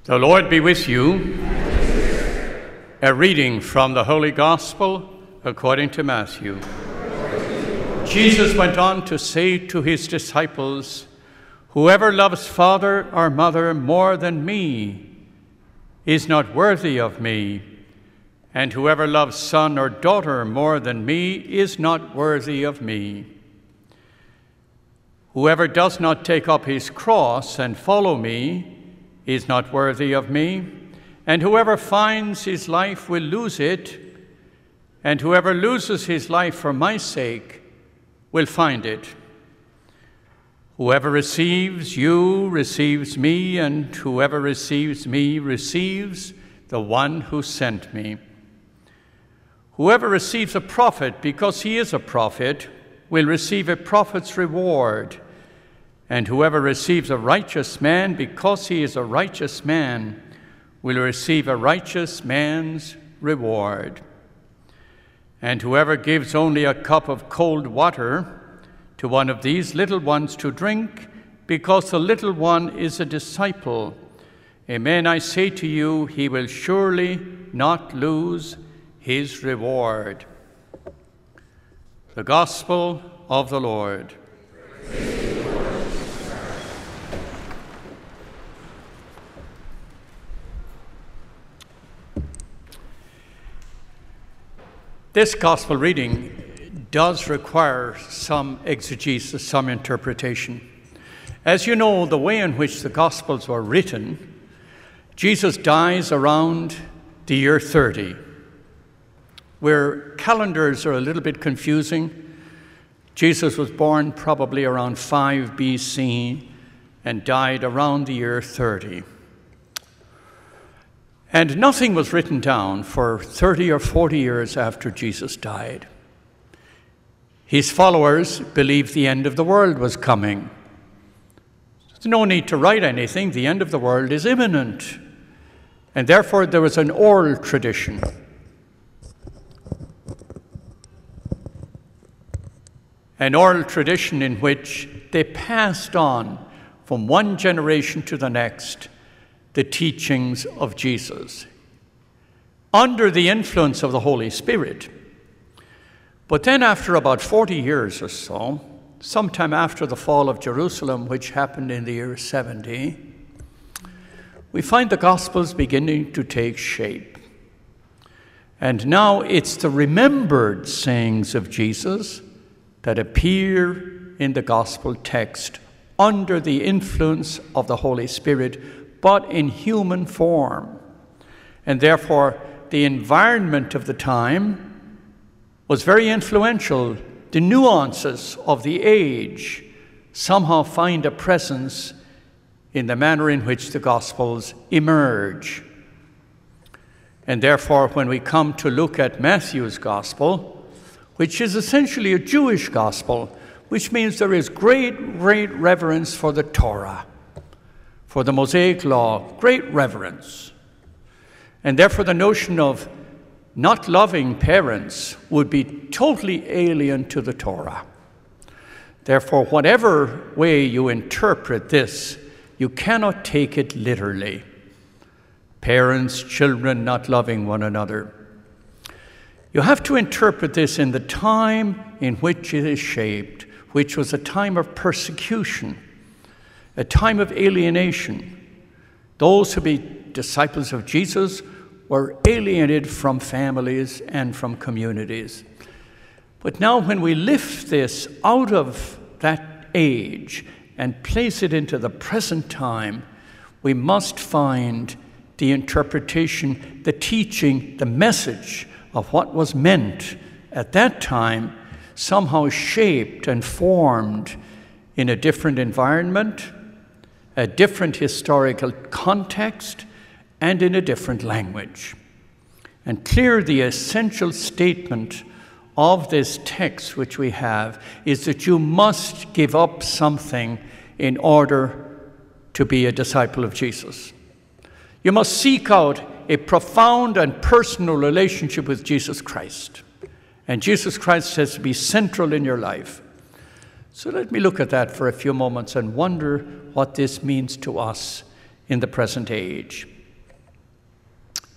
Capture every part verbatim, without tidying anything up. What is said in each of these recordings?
The Lord be with you. A reading from the Holy Gospel according to Matthew. Jesus went on to say to his disciples, "Whoever loves father or mother more than me is not worthy of me, and whoever loves son or daughter more than me is not worthy of me. Whoever does not take up his cross and follow me is not worthy of me, and whoever finds his life will lose it, and whoever loses his life for my sake will find it. Whoever receives you receives me, and whoever receives me receives the one who sent me. Whoever receives a prophet because he is a prophet will receive a prophet's reward, and whoever receives a righteous man because he is a righteous man will receive a righteous man's reward. And whoever gives only a cup of cold water to one of these little ones to drink, because the little one is a disciple, amen, I say to you, he will surely not lose his reward." The Gospel of the Lord. This Gospel reading does require some exegesis, some interpretation. As you know, the way in which the Gospels were written, Jesus dies around the year thirty, where calendars are a little bit confusing. Jesus was born probably around five B C and died around the year thirty. And nothing was written down for thirty or forty years after Jesus died. His followers believed the end of the world was coming. There's no need to write anything. The end of the world is imminent. And therefore there was an oral tradition. An oral tradition in which they passed on from one generation to the next the teachings of Jesus, under the influence of the Holy Spirit. But then after about forty years or so, sometime after the fall of Jerusalem, which happened in the year seventy, we find the Gospels beginning to take shape. And now it's the remembered sayings of Jesus that appear in the Gospel text under the influence of the Holy Spirit, but in human form. And therefore, the environment of the time was very influential. The nuances of the age somehow find a presence in the manner in which the Gospels emerge. And therefore, when we come to look at Matthew's Gospel, which is essentially a Jewish Gospel, which means there is great, great reverence for the Torah, for the Mosaic Law, great reverence. And therefore the notion of not loving parents would be totally alien to the Torah. Therefore, whatever way you interpret this, you cannot take it literally. Parents, children not loving one another. You have to interpret this in the time in which it is shaped, which was a time of persecution, a time of alienation. Those who be disciples of Jesus were alienated from families and from communities. But now when we lift this out of that age and place it into the present time, we must find the interpretation, the teaching, the message of what was meant at that time, somehow shaped and formed in a different environment, a different historical context, and in a different language. And clear the essential statement of this text which we have is that you must give up something in order to be a disciple of Jesus. You must seek out a profound and personal relationship with Jesus Christ. And Jesus Christ has to be central in your life. So let me look at that for a few moments and wonder what this means to us in the present age.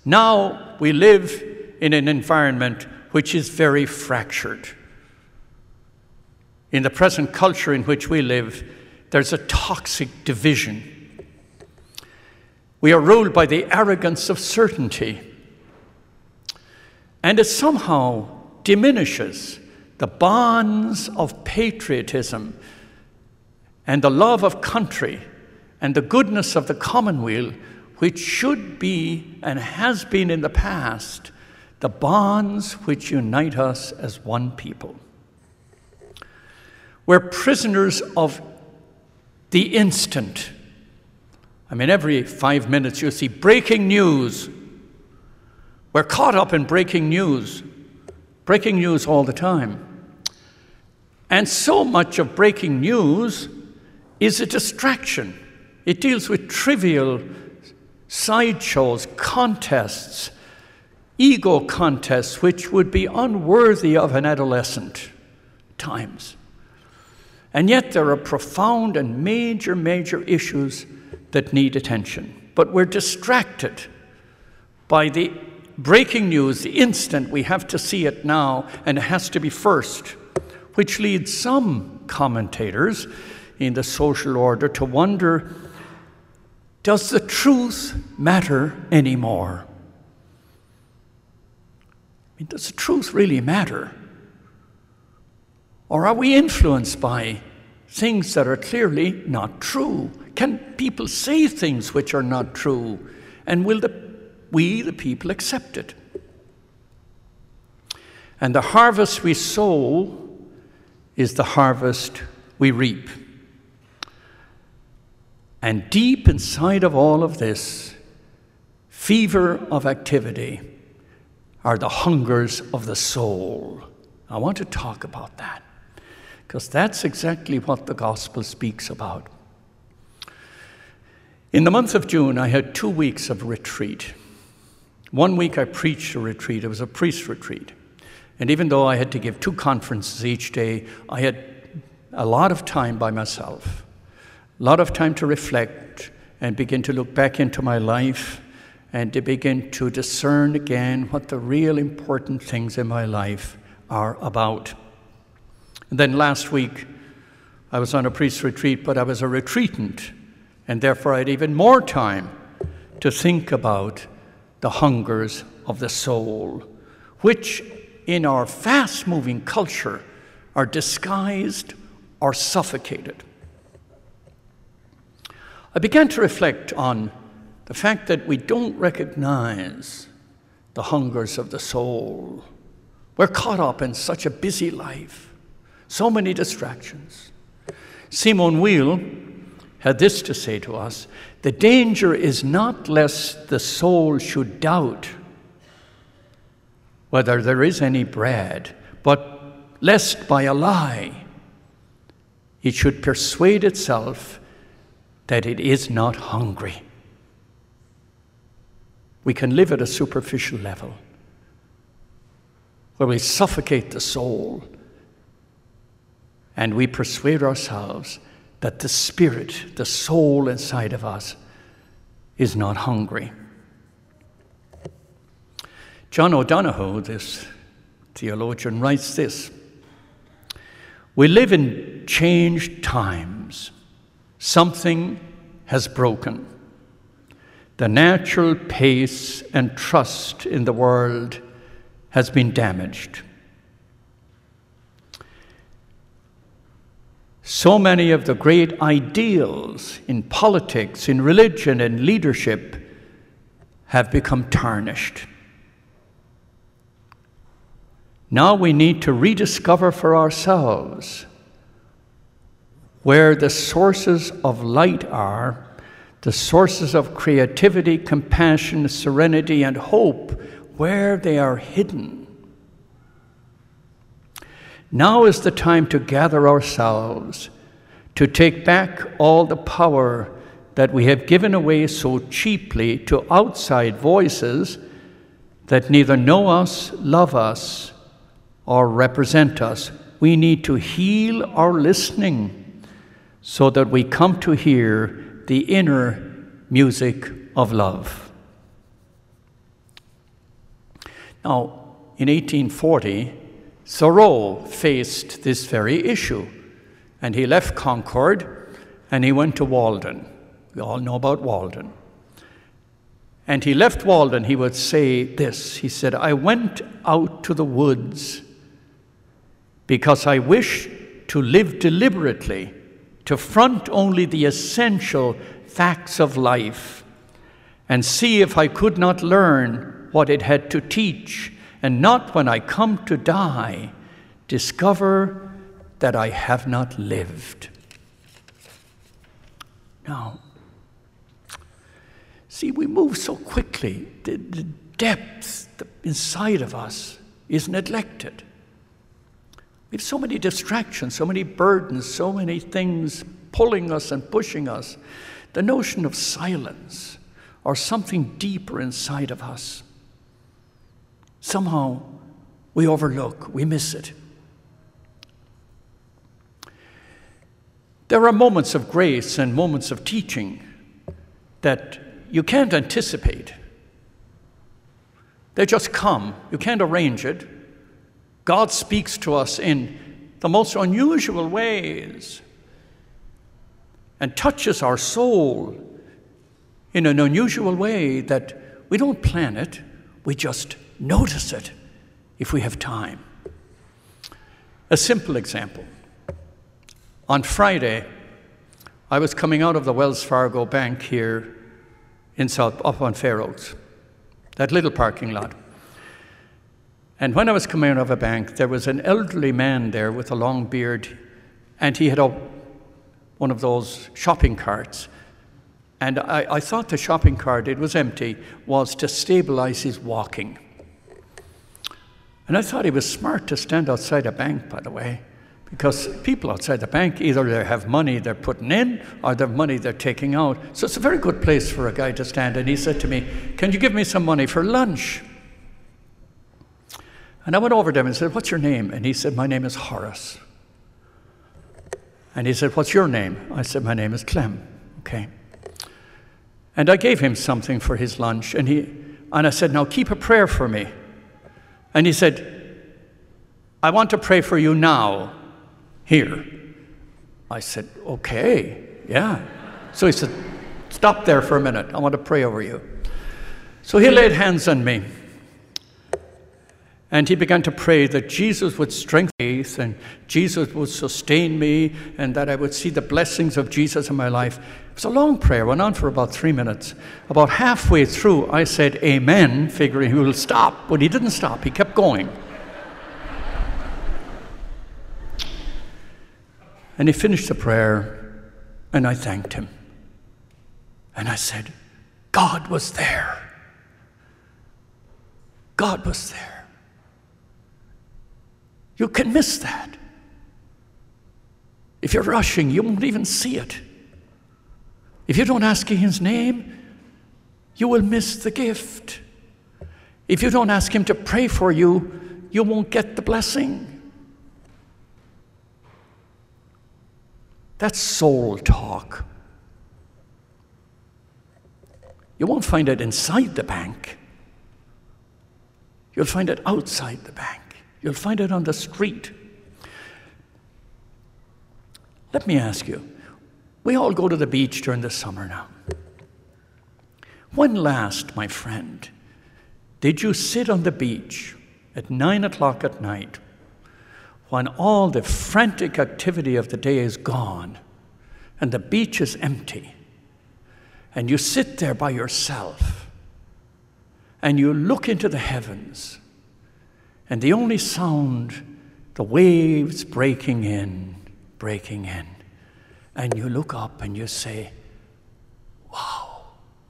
Now we live in an environment which is very fractured. In the present culture in which we live, there's a toxic division. We are ruled by the arrogance of certainty, and it somehow diminishes the bonds of patriotism and the love of country and the goodness of the commonweal, which should be and has been in the past the bonds which unite us as one people. We're prisoners of the instant. I mean, every five minutes you see breaking news. We're caught up in breaking news, breaking news all the time. And so much of breaking news is a distraction. It deals with trivial sideshows, contests, ego contests, which would be unworthy of an adolescent at times. And yet there are profound and major, major issues that need attention. But we're distracted by the breaking news, the instant. We have to see it now, and it has to be first, which leads some commentators in the social order to wonder, does the truth matter anymore? I mean, does the truth really matter? Or are we influenced by things that are clearly not true? Can people say things which are not true? And will the, we, the people, accept it? And the harvest we sow is the harvest we reap. And deep inside of all of this fever of activity are the hungers of the soul. I want to talk about that, because that's exactly what the gospel speaks about. In the month of June, I had two weeks of retreat. One week I preached a retreat. It was a priest retreat. And even though I had to give two conferences each day, I had a lot of time by myself, a lot of time to reflect and begin to look back into my life and to begin to discern again what the real important things in my life are about. And then last week, I was on a priest retreat, but I was a retreatant, and therefore I had even more time to think about the hungers of the soul, which in our fast-moving culture are disguised or suffocated. I began to reflect on the fact that we don't recognize the hungers of the soul. We're caught up in such a busy life, so many distractions. Simone Weil had this to say to us: the danger is not lest the soul should doubt whether there is any bread, but lest by a lie it should persuade itself that it is not hungry. We can live at a superficial level where we suffocate the soul and we persuade ourselves that the spirit, the soul inside of us, is not hungry. John O'Donohue, this theologian, writes this: we live in changed times. Something has broken. The natural pace and trust in the world has been damaged. So many of the great ideals in politics, in religion, and leadership have become tarnished. Now we need to rediscover for ourselves where the sources of light are, the sources of creativity, compassion, serenity, and hope, where they are hidden. Now is the time to gather ourselves, to take back all the power that we have given away so cheaply to outside voices that neither know us, love us, or represent us. We need to heal our listening so that we come to hear the inner music of love. Now, in eighteen forty, Thoreau faced this very issue, and he left Concord and he went to Walden. We all know about Walden. And he left Walden, he would say this, he said, "I went out to the woods because I wish to live deliberately, to front only the essential facts of life, and see if I could not learn what it had to teach, and not when I come to die, discover that I have not lived." Now, see, we move so quickly. The, the depth inside of us is neglected. We have so many distractions, so many burdens, so many things pulling us and pushing us. The notion of silence or something deeper inside of us, somehow we overlook, we miss it. There are moments of grace and moments of teaching that you can't anticipate. They just come. You can't arrange it. God speaks to us in the most unusual ways and touches our soul in an unusual way that we don't plan it, we just notice it if we have time. A simple example. On Friday, I was coming out of the Wells Fargo Bank here in South, up on Fair Oaks, that little parking lot. And when I was coming out of a bank, there was an elderly man there with a long beard, and he had a, one of those shopping carts. And I, I thought the shopping cart, it was empty, was to stabilize his walking. And I thought he was smart to stand outside a bank, by the way, because people outside the bank, either they have money they're putting in or they have money they're taking out. So it's a very good place for a guy to stand. And he said to me, "Can you give me some money for lunch?" And I went over to him and said, "What's your name?" And he said, "My name is Horace." And he said, "What's your name?" I said, "My name is Clem." Okay. And I gave him something for his lunch. And he and I said, "Now keep a prayer for me." And he said, "I want to pray for you now, here." I said, "Okay, yeah." So he said, "Stop there for a minute. I want to pray over you." So he laid hands on me. And he began to pray that Jesus would strengthen faith and Jesus would sustain me and that I would see the blessings of Jesus in my life. It was a long prayer, went on for about three minutes. About halfway through, I said, "Amen," figuring he will stop. But he didn't stop. He kept going. And he finished the prayer, and I thanked him. And I said, God was there. God was there. You can miss that. If you're rushing, you won't even see it. If you don't ask his name, you will miss the gift. If you don't ask him to pray for you, you won't get the blessing. That's soul talk. You won't find it inside the bank. You'll find it outside the bank. You'll find it on the street. Let me ask you, we all go to the beach during the summer now. When last, my friend, did you sit on the beach at nine o'clock at night when all the frantic activity of the day is gone and the beach is empty, and you sit there by yourself and you look into the heavens, and the only sound, the waves breaking in, breaking in. And you look up and you say, wow,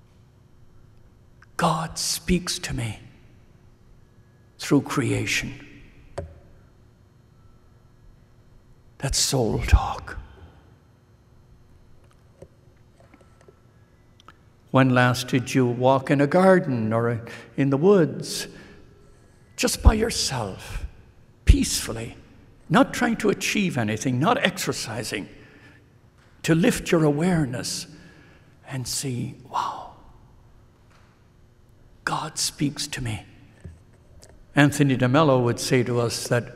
God speaks to me through creation. That's soul talk. When last did you walk in a garden or in the woods, just by yourself, peacefully, not trying to achieve anything, not exercising, to lift your awareness and see, wow, God speaks to me Anthony de Mello would say to us that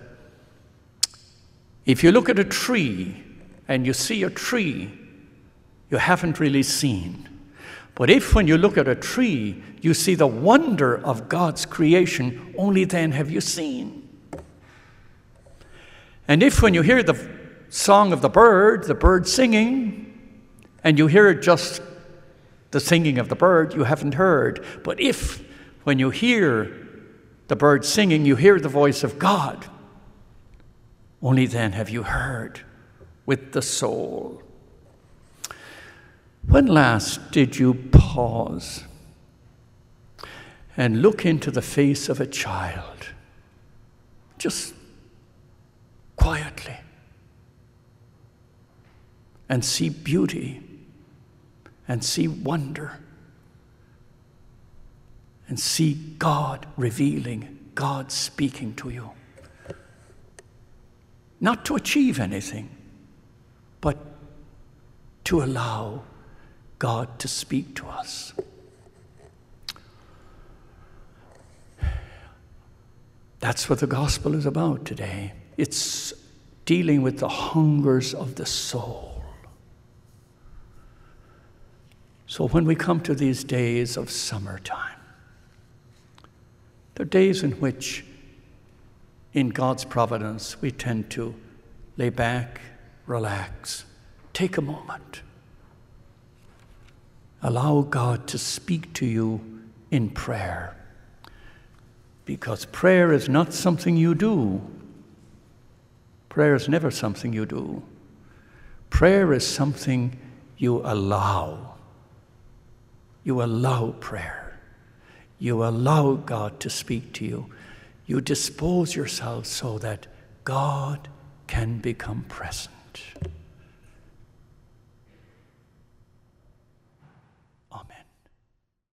if you look at a tree and you see a tree, you haven't really seen. But if when you look at a tree, you see the wonder of God's creation, only then have you seen. And if when you hear the song of the bird, the bird singing, and you hear just the singing of the bird, you haven't heard. But if when you hear the bird singing, you hear the voice of God, only then have you heard with the soul. When last did you pause and look into the face of a child, just quietly, and see beauty and see wonder and see God revealing, God speaking to you? Not to achieve anything, but to allow God to speak to us. That's what the gospel is about today. It's dealing with the hungers of the soul. So when we come to these days of summertime, they're days in which, in God's providence, we tend to lay back, relax, take a moment. Allow God to speak to you in prayer. Because prayer is not something you do. Prayer is never something you do. Prayer is something you allow. You allow prayer. You allow God to speak to you. You dispose yourself so that God can become present.